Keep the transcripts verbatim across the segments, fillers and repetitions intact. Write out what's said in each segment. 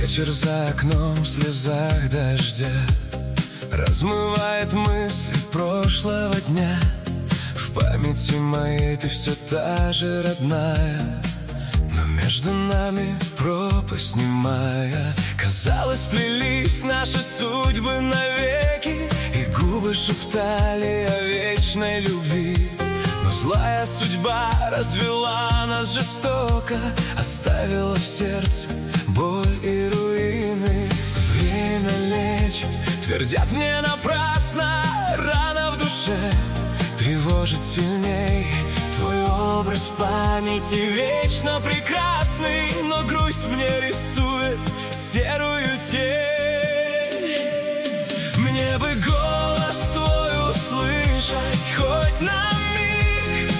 Вечер за окном в слезах дождя размывает мысли прошлого дня. В памяти моей ты все та же родная, но между нами пропасть немая. Казалось, сплелись наши судьбы навеки, и губы шептали о вечной любви. Но злая судьба развела нас жестоко, оставила в сердце боль и руины. Время лечит, твердят мне напрасно, рана в душе тревожит сильней. Твой образ в памяти вечно прекрасный, но грусть мне рисует серую тень. Мне бы голос твой услышать хоть на миг,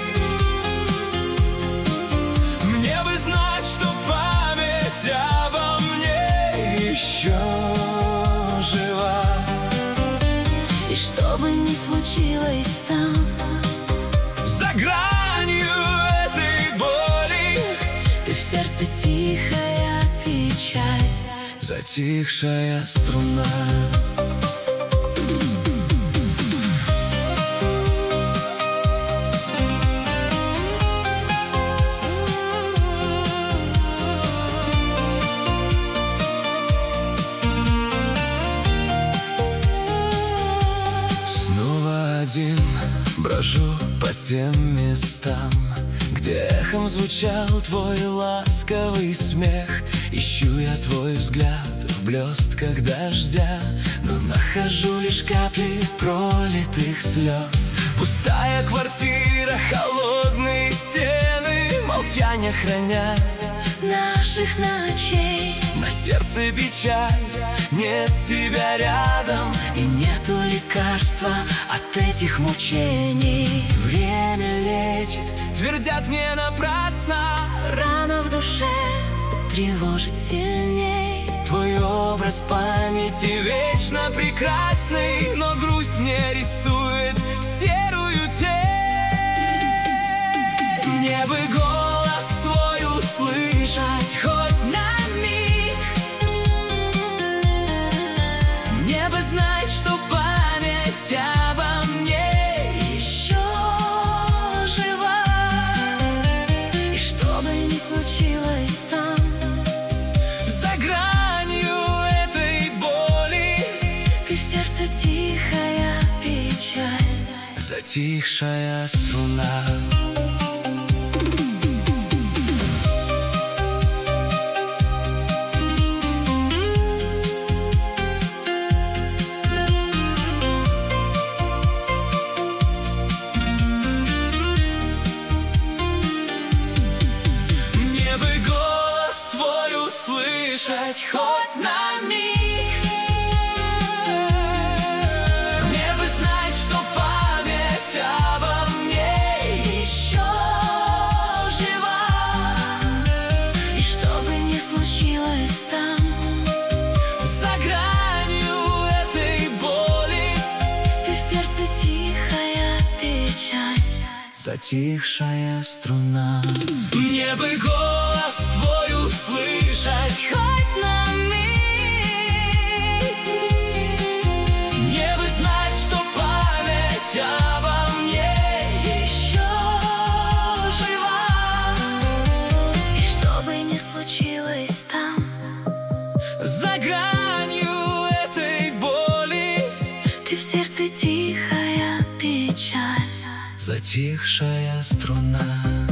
мне бы знать, что память обо мне еще жива. И что бы ни случилось там, за гранью этой боли, ты в сердце тихая печаль, затихшая струна. Снова один брожу по тем местам, где эхом звучал твой ласковый смех. Ищу я твой взгляд в блестках дождя, но нахожу лишь капли пролитых слез. Пустая квартира, холодные стены, молчание хранят наших ночей. На сердце печаль, нет тебя рядом, и нету лекарства от этих мучений. Время лечит, твердят мне напрасно, рана в душе тревожит сильней. Твой образ в памяти вечно прекрасный, но грусть мне рисует серую тень. Мне бы голос твой услышать хоть на миг, мне бы знать, что память обо мне еще жива. И что бы ни случилось там, за гранью этой боли, ты в сердце тихая печаль, затихшая струна. Мне бы голос твой услышать хоть на миг, мне бы знать, что память обо мне еще жива. и что бы ни случилось там, За гранью этой боли, ты в сердце тихая печаль, затихшая струна. Мне бы голос твой услышать хоть на миг, мне бы знать, что память обо мне еще жива. И что бы ни случилось там, за гранью этой боли, ты в сердце тихая печаль, затихшая струна.